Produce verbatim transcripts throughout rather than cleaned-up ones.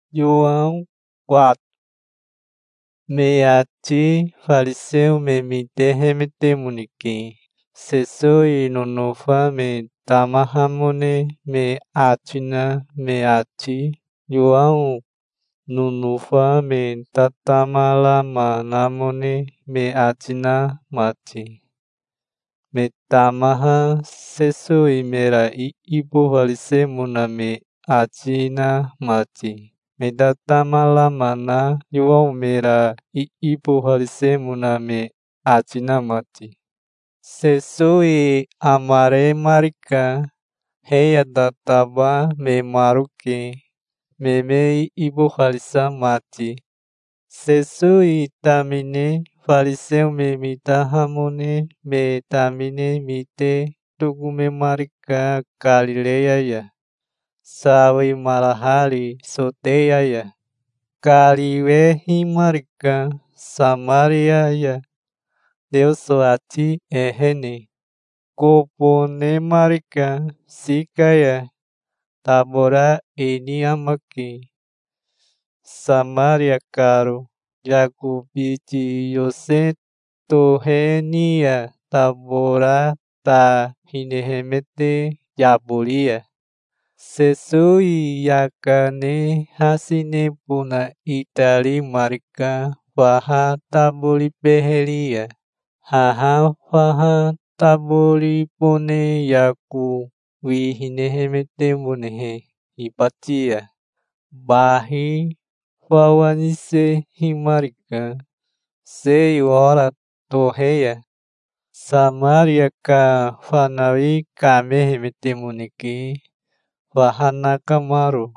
João quatro. Meati faleceu me me terremetemuniki. Sesoi no nofa me tamahamone me atina me ati. João no nofa me tatamalama namone me atina mati. Me tamaha sesoi mera i ipo falecemuna me atina mati. Me tatamalama João mera i ipo falecemuna me atina mati. Sesoi amare marika heia tataba me maruki me me i ipo falisa mati. Sesoi tamine faleceu me me tahamone me tamine mite tugume marika Galileia ya. Sawi malahali soteia ya. Kaliwehi marika Samaria ya. Deus soati ehene. Kopone marika sikaya. Tabora ini amaki. Samaria caro. Jakubiti Yose Tohenia Tabora ta hinehemete Jabulia. Sesui yakane hasine puna itali marika faha tabuli pehelia. Haha faha tabuli pone yaku wihinehemete munehe hipatia. Bahi fawanise himarika. Sei ora toheia. Samaria ka fanawi kamehemete muniki. Wahana kamaru.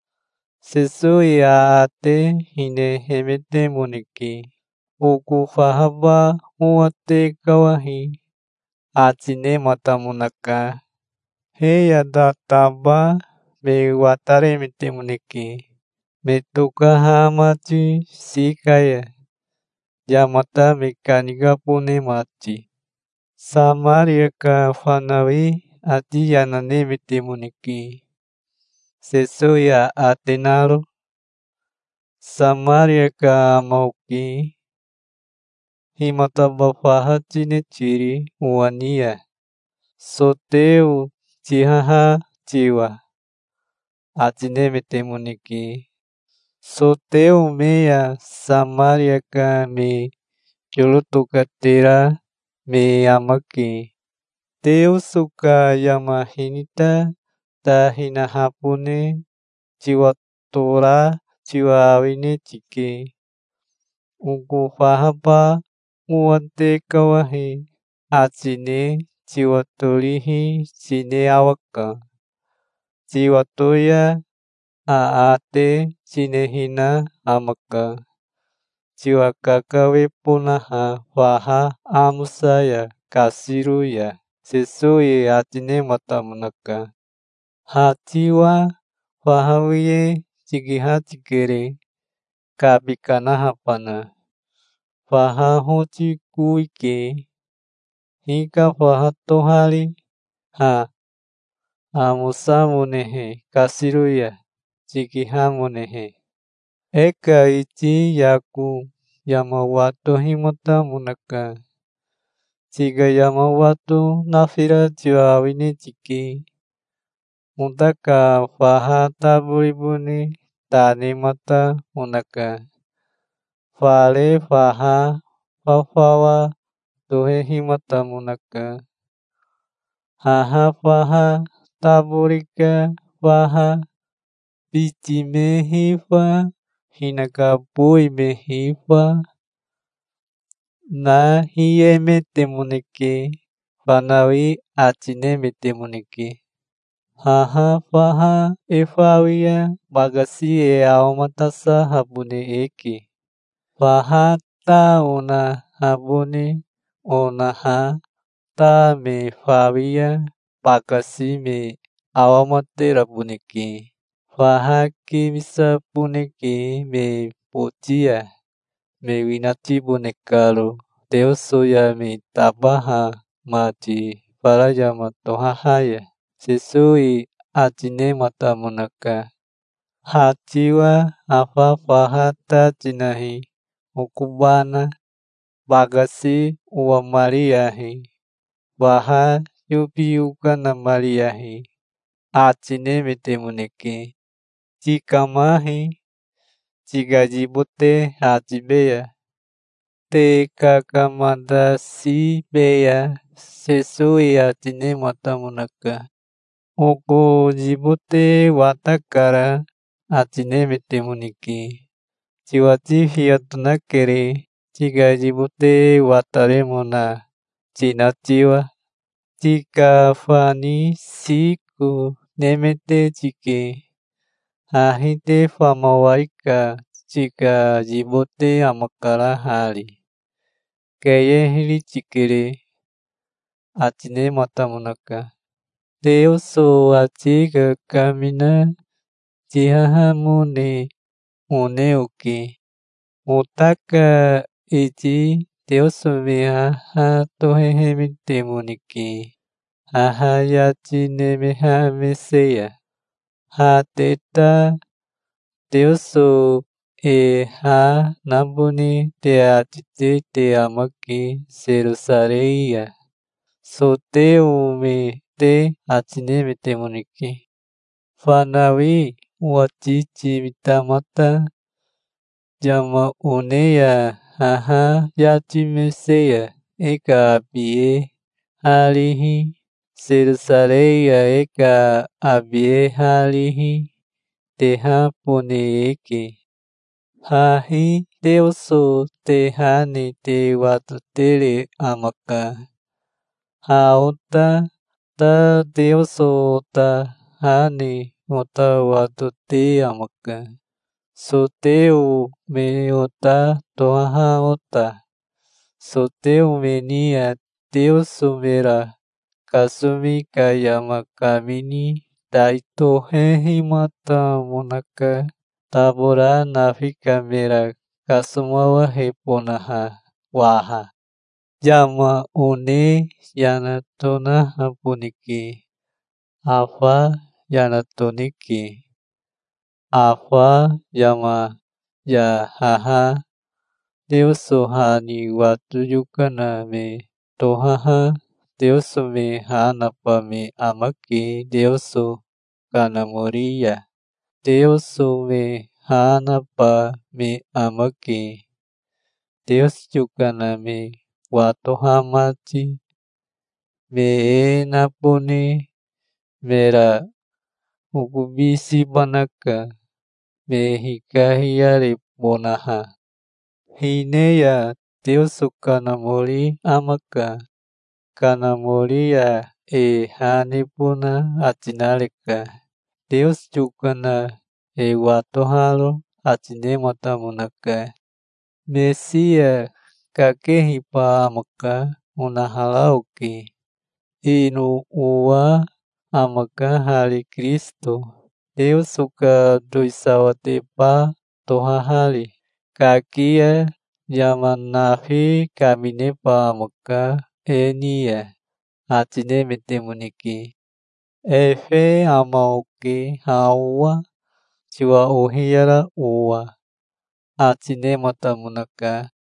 Sesui aate hine hemete muniki. Uku fahaba uate kawahi. Atine matamunaka. Heia databa me watare mete muniki. Me tuka hamati sikaya. Yamata mekaniga pune mati. Samaria ka fanawi ati yanane mete muniki. Sesuya atenaro. Samaria ka mauki. Himata bafahati ciri uania. Soteu cihaha ciwa. Atine mete muniki. Soteu meia Samaria ka me yulutukatera me amaki. Teu suka yamahinita tahina hapune jiwa tora jiwa awine cike. Uku fahapa uante kawahi atine jiwa tolihi sine awaka. Jiwa toya aate sinehina amaka. Jiwa kakawe punaha faha amusaya kasiruya. Sesui atine matamunaka. Hatiwa fahawiye cikiha cikere kabikana hapana. Faha hoci kuike. Hika faha tohali ha. Amusa munehe kasiruya cikiha munehe. Eka ichi yaku yamawatu himata munaka. Ciga yamawatu nafira jiwa awine ciki. Untaka faha tabulibuni tani mata munaka. Fale faha fafawa tuhe himata munaka. Haha faha tabulika faha bici mehifa hinaka pui mehifa. Na hiye mete muniki. Fanawi atine mete muniki. Haha faha efawia bagasi e aumatasa habune eki. Faha tauna habune onaha ta me fawia bagasi me awamatera buniki. Faha kimisa buniki me potia me winati bunekalu. Deus soya me tabaha mati farajama tohahaya. Sesui atine mata munaka. Hachiwa hafafaha tachinahi. Ukubana bagasi uwa mariahi. Baha yupiukana mariahi. Achine metemuneke. Chikamahi. Chigajibote hachibeya. Te kakamadasi beya. Sesui achine matamunaka. Oko jibote watakara. Achine metemuneke. Chiwachi hiatunakere. Chigajibote wataremona. Chinachiwa. Chikafani siku nemete chike. Hahite famawaika. Chika jibote amakara hari. Keye hiri chikere. Achine matamunaka. Deoso achiga kamina. Chihahamune uneoke. Utaka ichi Deoso mehaha tohehemite munike. Hahayachi nemeha meseya. Hateta Deoso e ha nambuni te atite te amaki serusareia. Soteu me te achineme te munike. Fanawi wachichi mitamata. Jama uneya haha yachi meseya. Eka abie halihi. Serusareia eka abie halihi. Teha puneeke. Hahi Deoso te hani te watutere amaka. Haota ta Deoso ta hani ota watute amaka. Soteu me ota toha ota. Soteu menia Deoso mera. Kasumi kayama kamini. Daito hehi mata monaka. Tabora nafika mera. Kasumawa heponaha. Waha. Jama une yanatona hapuniki. Afa yanatoniki. Afa yama ya haha. Deoso hani watuyukana me tohaha. Deoso me hanapa me amaki. Deoso kanamoria. Deoso me hanapa me amaki. Deoso yukana me watohamachi. Me enapone mera ukubisi banaka. Me hikahiare bonaha. Hineya Deoso kanamori amaka. Kanamoria e hanipuna achinareka. Deoso yukana e watohalo achine matamunaka. Mesia kakehi pa amaka unahalauki. Inu uwa amaka hari Kristo. Deoso ka doisawate pa tohahali. Kakia yamanafi kamine pa amaka enia. Achine metemuniki. Efe amaoke hawa. Chiwa uhiara uwa. Achine matamunaka.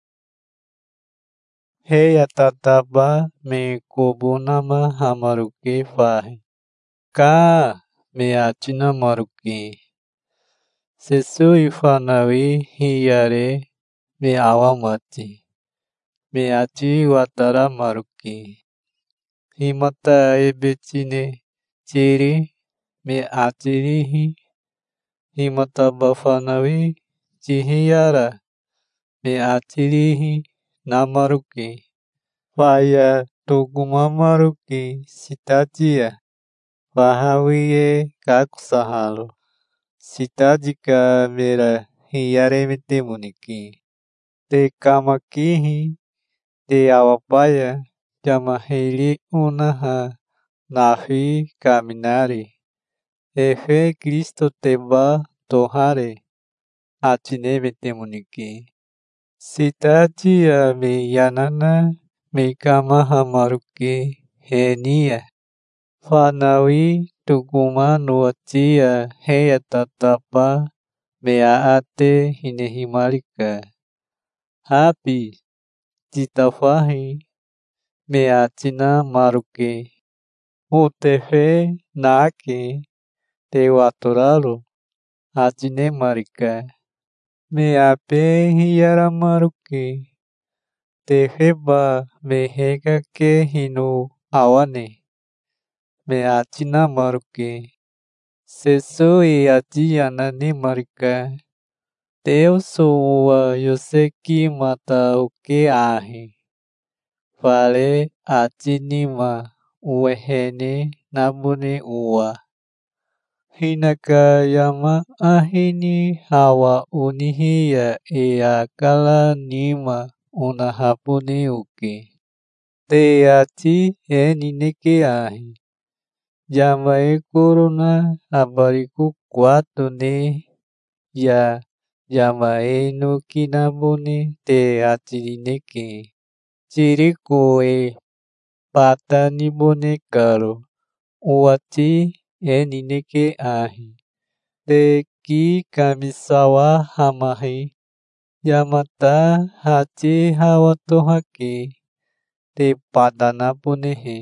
Heya tataba me kubunama hamaruke fahi. Ka me achina maruke. Sesui fanawi hiyare me awamachi. Me achi watara maruke. Himata ebechine chiri me achirihi. Himata bafanawi chihiyara me achirihi namaruke. Faya tugumamaruke sitachia. Fahawiye kakusahalo. Sitajika mera hiyare metemuniki. Te kamakihi. Te awapaya. Jamaheli unaha. Nafi kaminari. Efe Kristo teba tohare. Achine metemuniki. Sitachia me yanana. Me kamahamaruke henia. Fanawi Tukuma no tia heia tatapa mea ate hinehi marika. Hapi titafahi mea tina maruke. Utefe nake te waturaru atine marika. Mea pe hiara maruke. Te heba me hega ke hinu awane. Me atina maruke. Sesui atiana ni marika. Teu sua yoseki mata uke ahi. Fale atinima uehene nabune ua. Hinaka yama ahini hawa unihia ea kala nima unahapune uke. Te ati eni neke ahi. Yama e korona abariku kuatu ne ya yama e no kinabune te ati neke. Chiriku e pata nibune karo. Uati eni neke ahi. Te ki kamisawa hamahi. Yamata hachi hawatohake. Te padana punehe.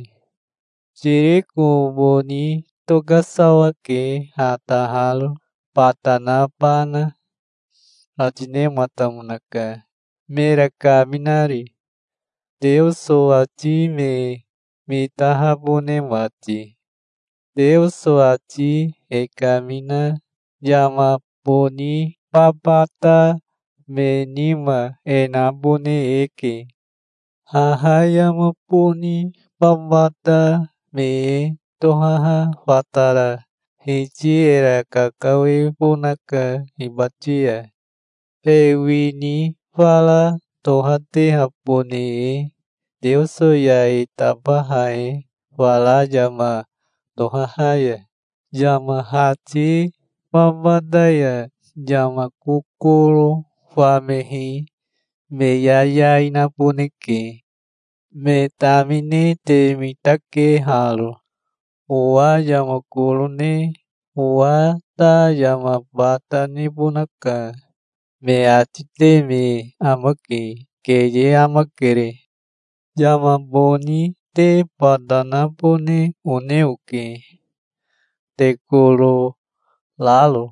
Chiriku boni togasawa ke hatahalu patana pana. Atine matamunaka. Mera kaminari. Deus soati me mitaha bune mati. Deus soati e kamina yama boni papata me nima e nabune eke. Hahayama puni pambata me tohaha fatara. Hiji era kakawe punaka hibatia. E wini fala tohate hapune. Deus ya itabahae fala jama tohahaya. Jama hati pambadaya jama kukuru famehi. Me yaya inapuneke. Me tamine te mitake halu. Ua yama kulune. Ua ta yama bata nibunaka. Me atite me amake. Keye amakere. Yama boni te padana pune uneuke. Te kulu lalu.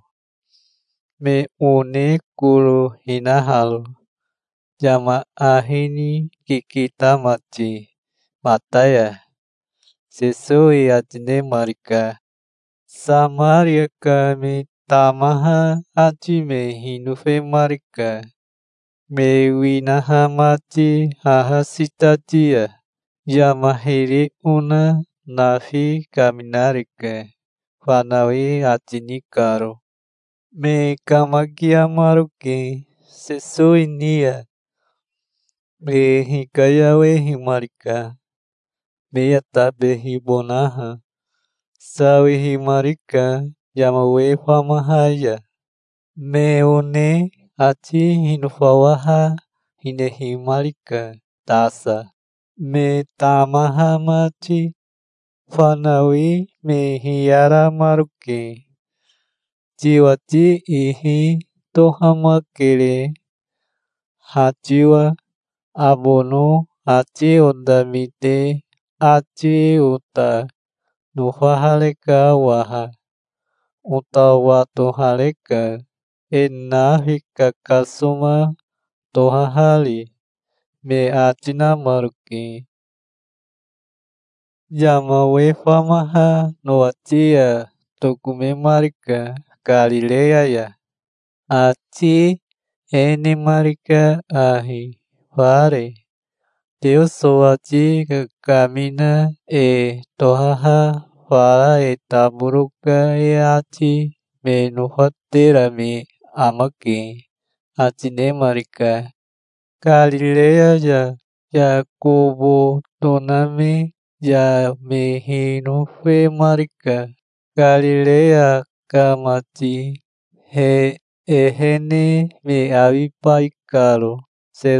Me une kulu hinahalu. Yama ahini kikita mati. Mataya. Sesui atine marika. Samaria kami tamaha atime hinufe marika. Me winaha mati hahasitatia. Yama hiri una nafi kaminarika. Fanawi atinikaro. Me kamakia maruke. Sesui nia. Me hikayawe himarika. Me yatabe hibonaha. Sawi himarika. Yama we famahaya. Me une ati hinufawaha hine himarika. Tasa. Me tamaha mati. Fanawi me hiara maruke. Jiwati ihi tohamakere. Hachiwa abono hachi ondamite. Hachi uta. Nufahaleka waha. Utawatu haleka. Enahika kasuma tohahali. Me atina maruke. Yama we famaha no atia tokume marika Galilea ya. Ati ene marika ahi. Fare. Deus soati kamina e tohaha fara e taburuka e ati me nuhatera me amake. Atine marika. Galilea ya. Yakobo toname ya mehino fe marika. Galilea kamati. He ehene me avipaikalo.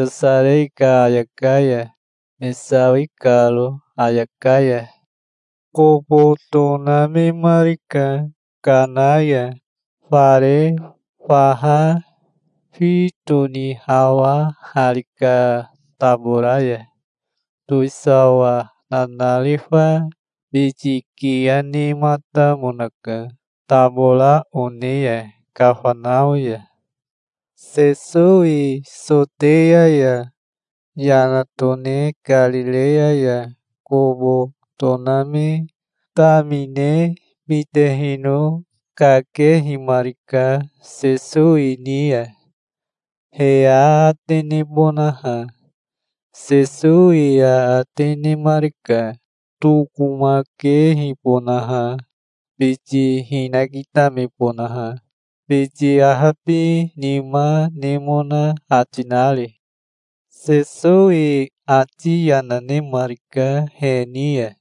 Serusarei ka ayakaya. Me sawikalo ayakaya. Kobo toname marika kanaya fare faha fitoni hawa harika taboraya tuisawa nanalifa bijikiani mata monaka tabola oneya kafanauya sesui soteaya yanatone Galileaya kobo toname tamine mitehino kakehi marika sesui nia hea atene bonaha sesui a atene marika tukumakehi bonaha biji hinagitame bonaha biji ahapi nima nemona atinali sesui ati yanane marika henia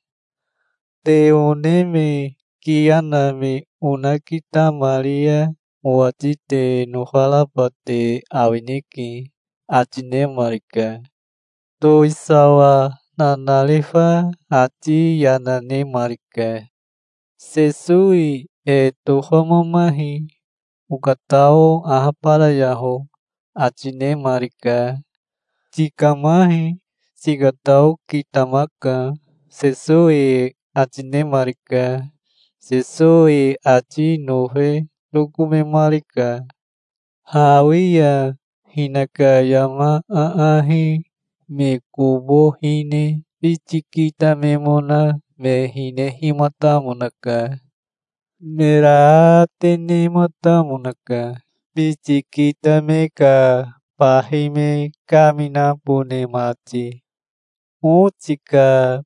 teoneme kianame unakita Maria muatite nufalapate awiniki atine marika toisawa nanalifa ati yanane marika sesui e tohomamahi ukatao ahaparayaho atine marika tikamahi sigatau kitamaka sesui atine marika sesui ati nohe dokume marika hawia hinaka yama aahi me kubo hine bichikita memona me hine himata monaka mera atene mata monaka bichikita meka pahime kamina pune mati Música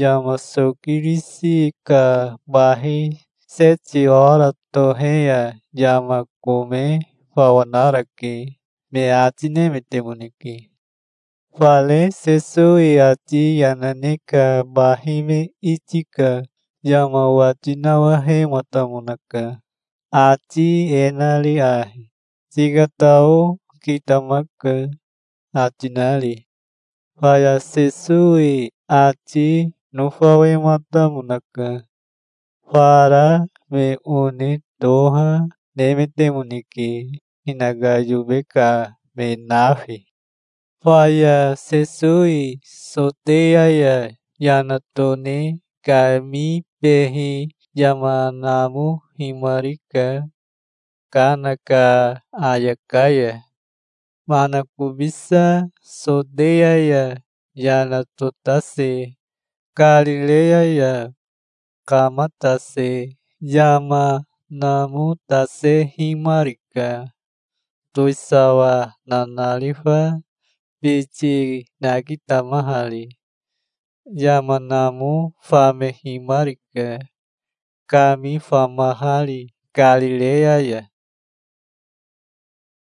Yamasokirisi bahi sete hora torreia Yamakome fawanaraki me atine metemuniki Fale sesui ati yananeka bahime itika Yamawatinawahe matamunaka ati enali ahi sigatau kitamaka atinali Faya sesui ati nufawe mata munaka. Fara me une doha nemete muniki. Hinagaju beka me nafi. Faya sesui sotea ya yanatone kami pehi yamanamu himarika kanaka ayakaya. Mana ku bisa sodeia ya yana totase Galilea ya kamatase yama namu tase himarika toisawa nanalifa bici nagita mahali yama namu fame himarika kami famahali Galilea ya